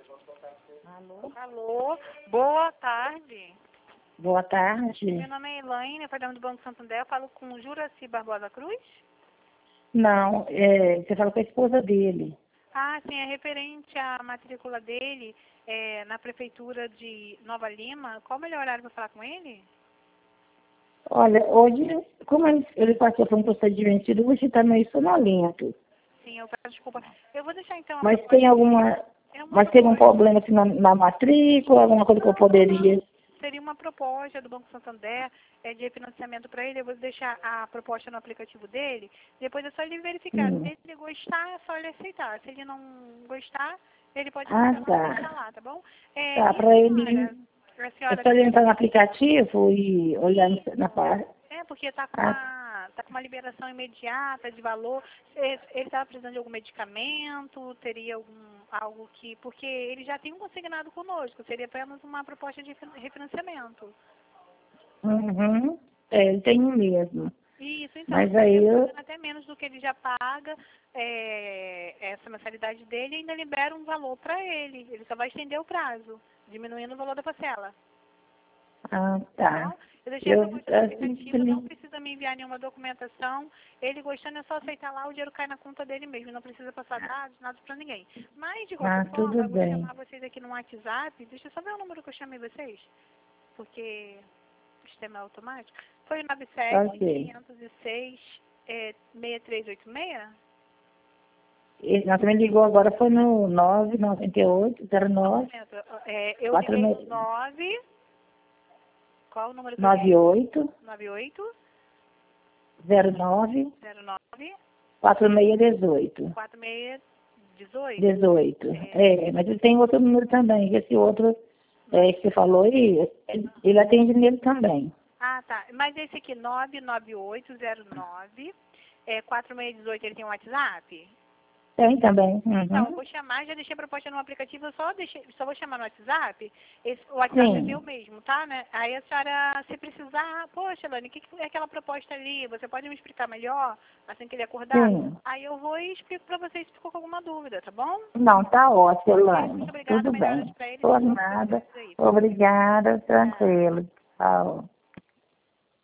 Alô? Alô, boa tarde. Boa tarde. Meu nome é Elaine, eu falo do Banco Santander, eu falo com o Juraci Barbosa Cruz. Não, você fala com a esposa dele. Ah, sim, é referente à matrícula dele na Prefeitura de Nova Lima. Qual o melhor horário para falar com ele? Olha, hoje, como ele passou por um procedimento cirúrgico, está meio sonolento. Sim, eu peço desculpa. Eu vou deixar então a Mas proposta. tem alguma... É uma Mas tem um proposta. problema assim, na matrícula, alguma coisa que eu poderia... Seria uma proposta do Banco Santander de refinanciamento para ele. Eu vou deixar a proposta no aplicativo dele. Depois é só ele verificar. Se ele gostar, é só ele aceitar. Se ele não gostar, ele pode não aceitar lá, tá bom? Tá, E a para ele... senhora? A É senhora só ele entrar no aplicativo e olhar na parte... porque tá com uma liberação imediata de valor. Ele estava precisando de algum medicamento? Teria algo que... Porque ele já tem um consignado conosco. Seria apenas uma proposta de refinanciamento. Uhum. Ele tem um mesmo. Isso, então. Mas aí eu... Até menos do que ele já paga essa mensalidade dele e ainda libera um valor para ele. Ele só vai estender o prazo, diminuindo o valor da parcela. Ah, tá. Então, eu deixei a proposta no aplicativo, não Assim, precisa me enviar nenhuma documentação. Ele gostando é só aceitar lá, o dinheiro cai na conta dele mesmo, não precisa passar dados, nada para ninguém. Mas, de qualquer forma, tudo eu vou bem. chamar vocês aqui no WhatsApp. Deixa eu só ver o número que eu chamei vocês, porque o sistema é automático. Foi o 97 Ok. 506 6386? Nós também ligou agora, foi no 998 09 Eu liguei no 9. Qual o número que eu liguei? 98 98 09 09 4618. 4618. 18. Mas ele tem outro número também. Esse outro que você falou, ele atende nele também. Ah, tá. Mas esse aqui, 99809 4618, ele tem um WhatsApp? Tem também. Então, eu Uhum. vou chamar, já deixei a proposta no aplicativo, eu só vou chamar no WhatsApp. O WhatsApp é meu mesmo, tá, né? Aí a senhora, se precisar, poxa, Lani, o que é aquela proposta ali? Você pode me explicar melhor, assim que ele acordar? Sim. Aí eu vou e explico pra vocês se ficou com alguma dúvida, tá bom? Não, tá ótimo, Elaine. Muito obrigada, Tudo melhoras bem. pra ele. Por nada. Obrigada, tranquilo. Tchau.